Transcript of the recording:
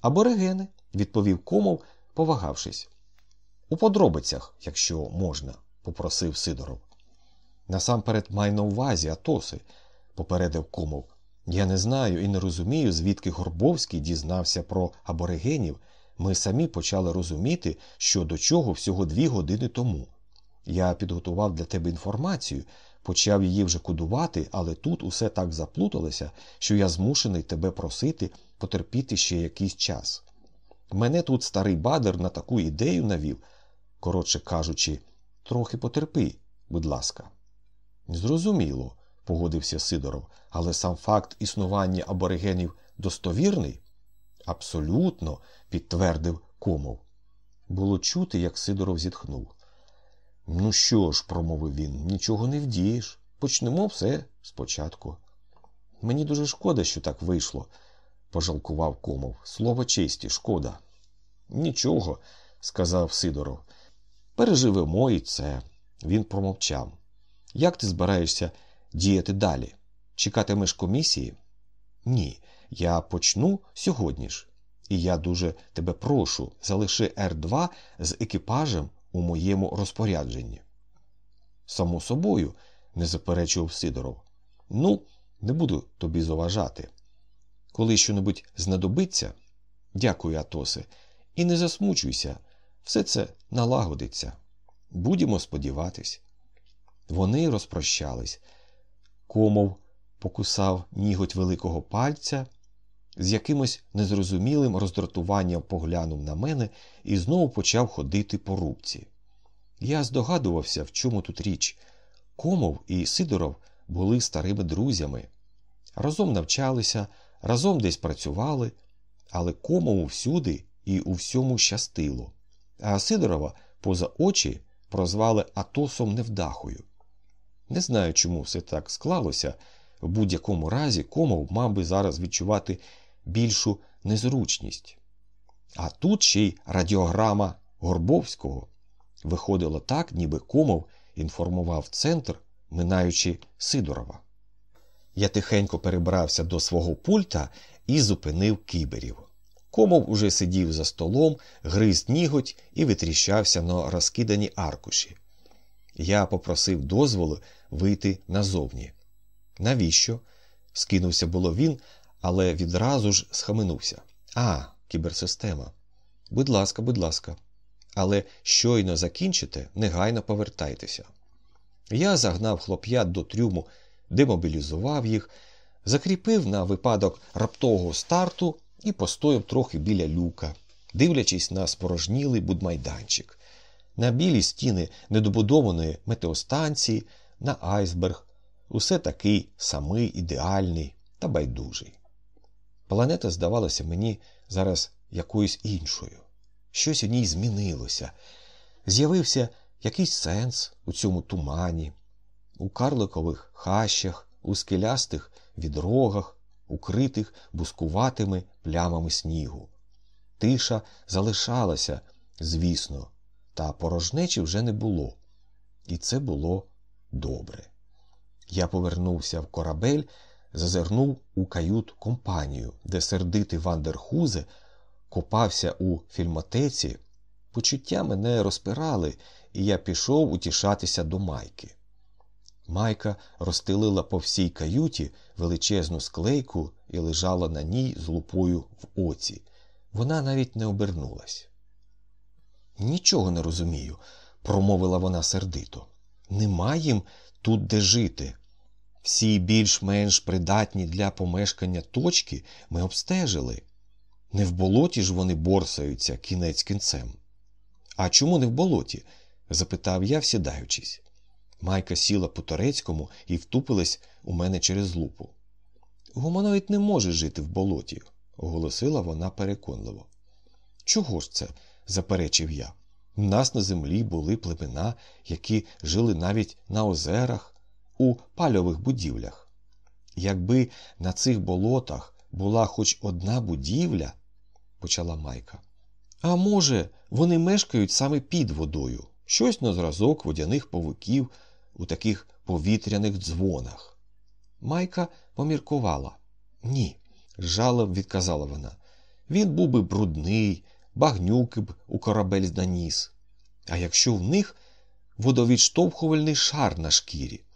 Аборигени, відповів Комов, повагавшись. У подробицях, якщо можна, попросив Сидоров. Насамперед май на увазі Атоси, попередив Комов. Я не знаю і не розумію, звідки Горбовський дізнався про аборигенів. Ми самі почали розуміти, що до чого всього 2 години тому. Я підготував для тебе інформацію, почав її вже кодувати, але тут усе так заплуталося, що я змушений тебе просити потерпіти ще якийсь час. Мене тут старий Бадер на таку ідею навів. Коротше кажучи, трохи потерпи, будь ласка. Зрозуміло, погодився Сидоров, але сам факт існування аборигенів достовірний? Абсолютно, підтвердив Комов. Було чути, як Сидоров зітхнув. Ну що ж, промовив він, нічого не вдієш. Почнемо все спочатку. Мені дуже шкода, що так вийшло, пожалкував Комов. Слово честі, шкода. Нічого, сказав Сидоров. Переживемо і це. Він промовчав. Як ти збираєшся діяти далі? Чекатимеш комісії? Ні, я почну сьогодні ж. І я дуже тебе прошу, залиши Р-2 з екіпажем у моєму розпорядженні. Само собою, не заперечував Сидоров. Ну, не буду тобі заважати. Коли що-небудь знадобиться, дякую, Атосе, і не засмучуйся, все це налагодиться. Будемо сподіватись. Вони розпрощались. Комов покусав ніготь великого пальця, з якимось незрозумілим роздратуванням поглянув на мене і знову почав ходити по рубці. Я здогадувався, в чому тут річ. Комов і Сидоров були старими друзями. Разом навчалися, разом десь працювали, але Комову всюди і у всьому щастило. А Сидорова поза очі прозвали Атосом невдахою. Не знаю, чому все так склалося. В будь-якому разі Комов мав би зараз відчувати більшу незручність. А тут ще й радіограма Горбовського. Виходило так, ніби Комов інформував центр, минаючи Сидорова. Я тихенько перебрався до свого пульта і зупинив кіберів. Комов уже сидів за столом, гриз ніготь і витріщався на розкидані аркуші. Я попросив дозволу вийти назовні. Навіщо? Скинувся було він, але відразу ж схаменувся. А, кіберсистема. Будь ласка, будь ласка. Але щойно закінчите, негайно повертайтеся. Я загнав хлоп'ят до трюму, демобілізував їх, закріпив на випадок раптового старту і постояв трохи біля люка, дивлячись на спорожнілий будмайданчик, на білі стіни недобудованої метеостанції, на айсберг, усе такий самий ідеальний та байдужий. Планета здавалася мені зараз якоюсь іншою. Щось у ній змінилося. З'явився якийсь сенс у цьому тумані, у карликових хащах, у скелястих відрогах, укритих бускуватими плямами снігу. Тиша залишалася, звісно, та порожнечі вже не було. І це було добре. Я повернувся в корабель, зазирнув у кают-компанію, де сердитий Ван дер Хузе копався у фільмотеці. Почуття мене розпирали, і я пішов утішатися до Майки. Майка розстелила по всій каюті величезну склейку і лежала на ній з лупою в оці. Вона навіть не обернулась. «Нічого не розумію», – промовила вона сердито. «Нема їм тут де жити. Всі більш-менш придатні для помешкання точки ми обстежили. Не в болоті ж вони борсаються кінець кінцем». «А чому не в болоті?» – запитав я, всідаючись. Майка сіла по-турецькому і втупилась у мене через лупу. «Гуманоїд не може жити в болоті», – оголосила вона переконливо. «Чого ж це?» – заперечив я. «У нас на землі були племена, які жили навіть на озерах, у пальових будівлях. Якби на цих болотах була хоч одна будівля», – почала Майка. «А може, вони мешкають саме під водою, щось на зразок водяних павуків у таких повітряних дзвонах». Майка поміркувала. «Ні», – з жалем відказала вона. він був би брудний, багнюки б у корабель наніс. А якщо в них водовідштовхувальний шар на шкірі,